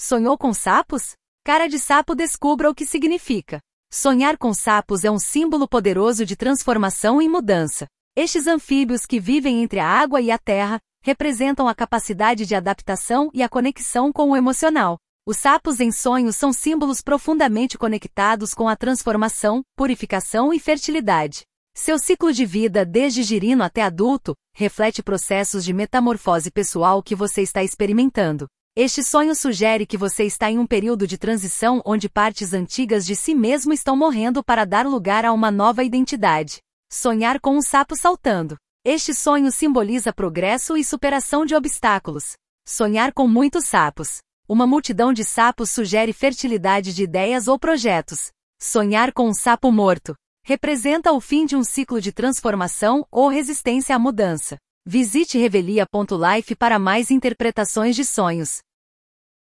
Sonhou com sapos? Cara de sapo, descubra o que significa. Sonhar com sapos é um símbolo poderoso de transformação e mudança. Estes anfíbios que vivem entre a água e a terra representam a capacidade de adaptação e a conexão com o emocional. Os sapos em sonhos são símbolos profundamente conectados com a transformação, purificação e fertilidade. Seu ciclo de vida, desde girino até adulto, reflete processos de metamorfose pessoal que você está experimentando. Este sonho sugere que você está em um período de transição onde partes antigas de si mesmo estão morrendo para dar lugar a uma nova identidade. Sonhar com um sapo saltando. Este sonho simboliza progresso e superação de obstáculos. Sonhar com muitos sapos. Uma multidão de sapos sugere fertilidade de ideias ou projetos. Sonhar com um sapo morto representa o fim de um ciclo de transformação ou resistência à mudança. Visite revelia.life para mais interpretações de sonhos.